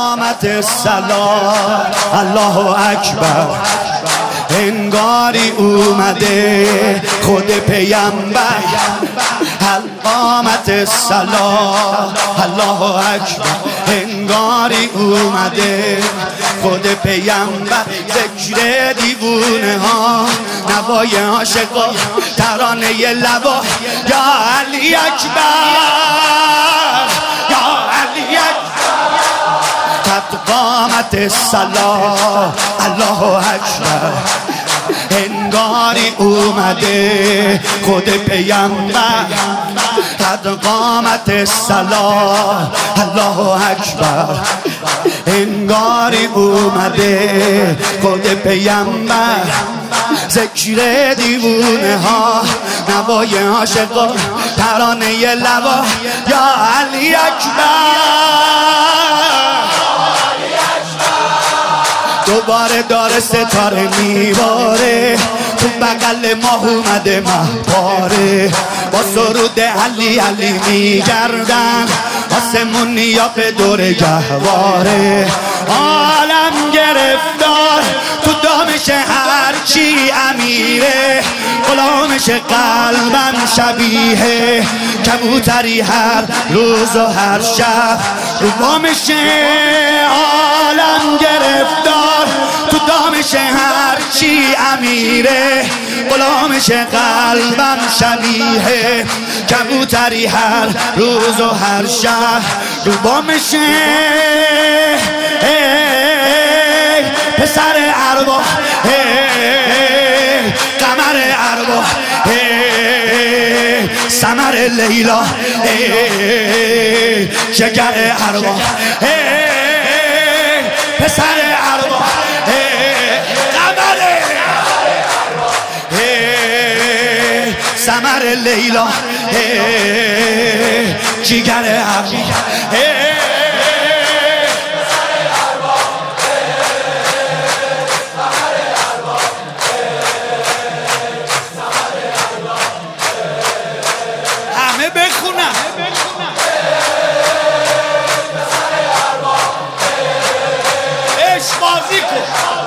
قامت صلاة الله اکبر، انگاری اومده خود پیامبر. قامت صلاة الله اکبر، انگاری اومده خود پیامبر. ذکر دیوونه ها، نوای عاشقا، ترانه لبا، یا علی اکبر، یا علی اکبر. قد قامت الصلاة الله اکبر، انگاری اومده خود پیامبر. قد قامت الصلاة الله اکبر، انگاری اومده خود پیامبر. ذکر دیوونه ها، نوای عاشقا، ترانه لبا، یا علی اکبر. دوباره داره ستاره میباره، تو بغل ماه اومده مهپاره. با سرود علی علی میگردن، آسمونیا به دور گهواره. عالم گرفتار تو دامش هرچی امیره، غلامش قلبم شبیه کبوتری هر روز و هر شب رو بامش. عالم گرفتار تو دامش هرچی امیره، غلامش قلبم شبیه کبوتری هر روز و هر شب رو بامش. پسر ارواح، قمر ارواح، ثمر لیلا، جگر ارواح، پسر ارواح، قمر ثمر لیلا، جگر ارواح. بخونم عشق بازی کن.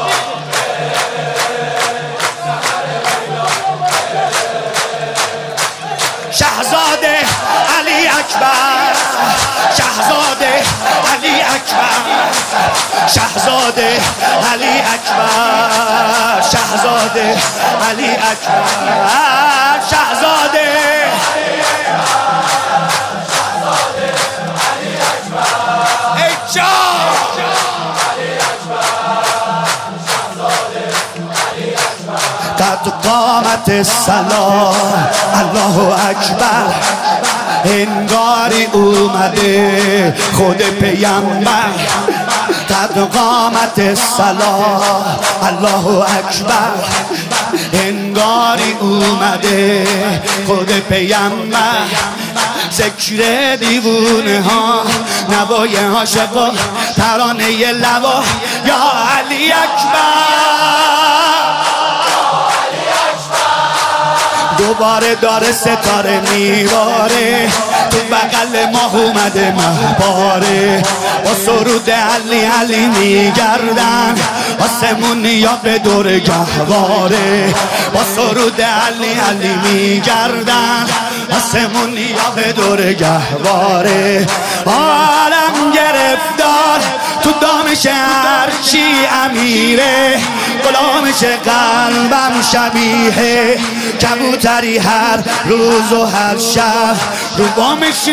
شهزاده علی اکبر، شهزاده علی اکبر، شهزاده علی اکبر، شهزاده علی اکبر، شهزاده قد قامت الصلاة الله اکبر، انگاری اومده خود پیامبر. قد قامت الصلاة الله اکبر، انگاری اومده خود پیامبر. ذکر دیوونه ها، نوای عاشقا، ترانه لبا، یا علی اکبر. دوباره داره ستاره میباره، تو بغل ماه اومده مهپاره. با سرود علی علی میگردن، آسمونیا به دور گهواره. با سرود علی علی میگردن، آسمونیا به دور گهواره. عالم گرفتار تو دامش هرچی امیره، غلامش قلبم شبیه کبوتری هر روز و هر شب رو بامش.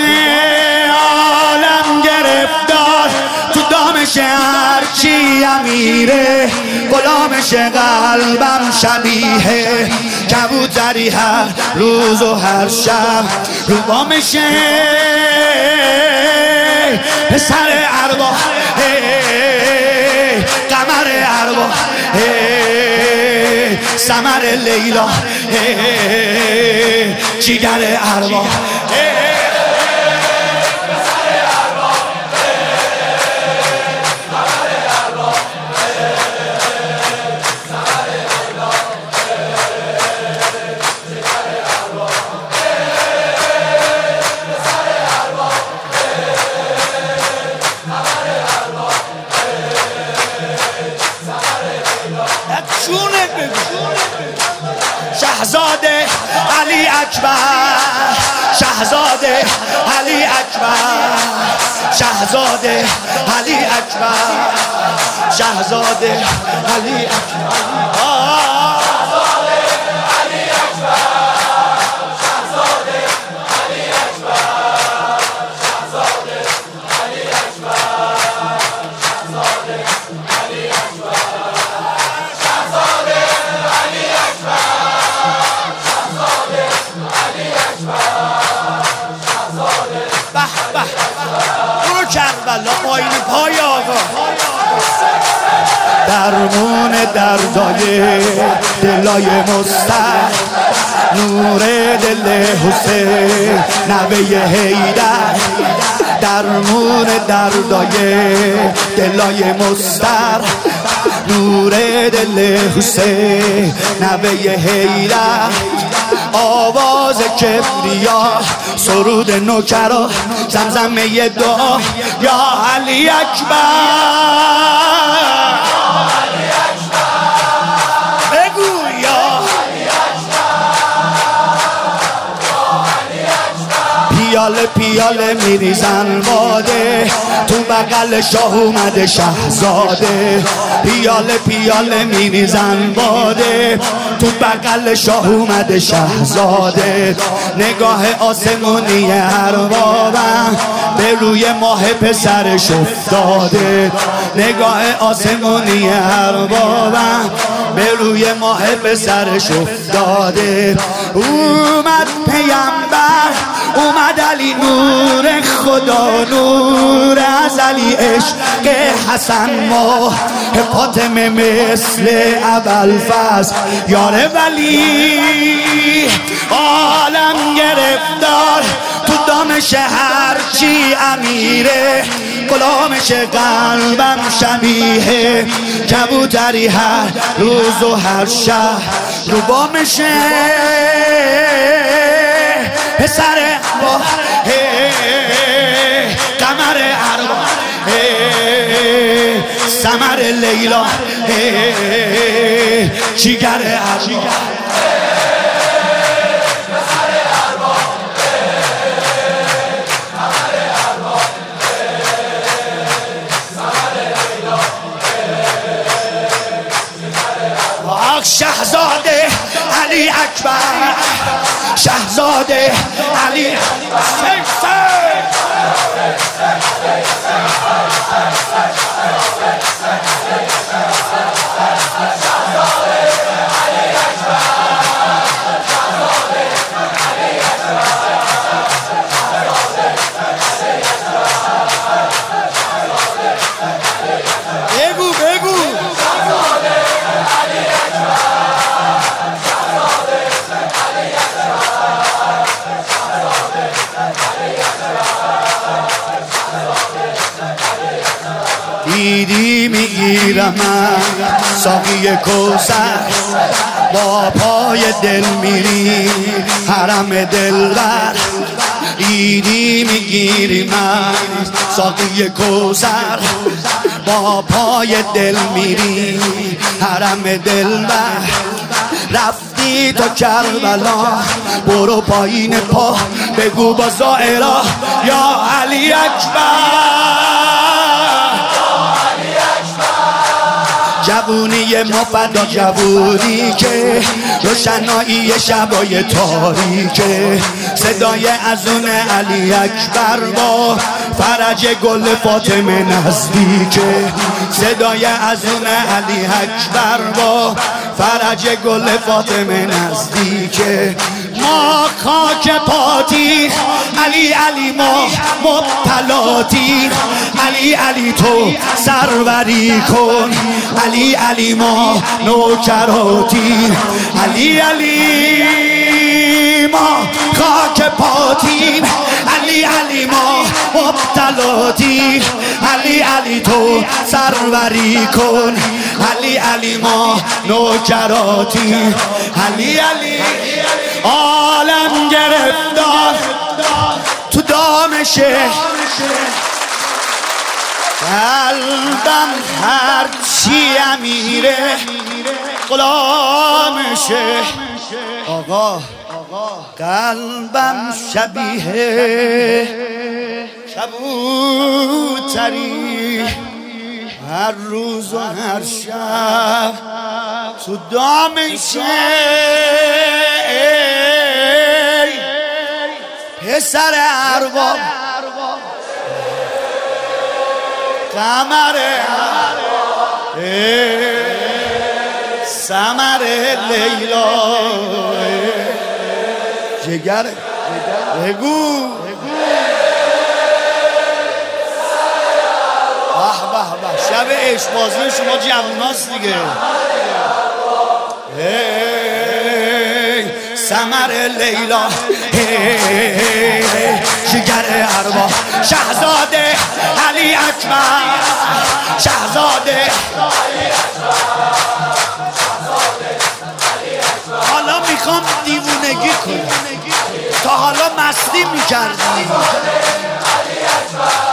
عالم گرفتار تو دامش هرچی امیره، غلامش قلبم شبیه کبوتری هر روز و هر شب رو بامش. پسر ارواح، قمر ارواح، ثمر لیلا، جگر ارواح. اکبر شهزاده علی اکبر شهزاده علی اکبر شهزاده علی اکبر برو کربلا پایین پای آقا درمون دردای دلای مستر نور دل حسین نوه حیدر درمون دردای دلای مستر نور دل حسین نوه حیدر آواز کبریا سرود نوکرا زمزمه دعا یا علی اکبر بگو یا پیاله پیاله میریزن باده تو بغل شاه اومده شهزاده پیاله پیاله میریزن باده تو بغل شاه اومده شهزاده نگاه آسمونی اربابم به روی ماه پسرش افتاده نگاه آسمونی اربابم به روی ماه پسرش افتاده اومد پیامبر اومد علی نور خدا نور ازلی عشق حسن ماه فاطمه مثل ابوالفضل یار ولی عالم گرفتار تو دامش هرچی امیره غلامش قلبم شبیه کبوتری هر روز و هر شب رو بامشه پسر با قمر ارباب سمر لیلا جیگر ارباب شهزاده علی اکبر شهزاده علی بگو بگو دیدی میگیرم من ساقی کوثر با پای دل میری حرم دلبر دیدی میگیری من ساقی کوثر با پای دل میری حرم دلبر رفتی تا کربلا برو پایین پا بگو با زائرا یا علی اکبر جوونی ما فدا جوونی که روشنایی شبای تاریکه صدای اذان علی اکبر با فرج گل فاطمه نزدیکه صدای اذان علی اکبر با فرج گل فاطمه نزدیکه ما خاک پاتی علی علی ما مبتلاتی علی علی تو سروری کن علی علی ما نوکراتی علی علی ما خاک پاتی علی علی ما مبتلاتی علی علی تو سروری کن علی علی ما نوکراتی علی علی عالم گرفتار تو دامشه قلبم هرچی امیره غلامشه آقا قلبم شبیه کبوتری هر روز و هر شب تو دامشه پسر ارباب قمر سمر لیلا جگر بگو شب عشق‌بازی شما جووناست دیگه سمر لیلا جگر ارباب شهزاده علی اکبر شهزاده حالا میخوام دیوونگی کنم تا حالا مستی میکردی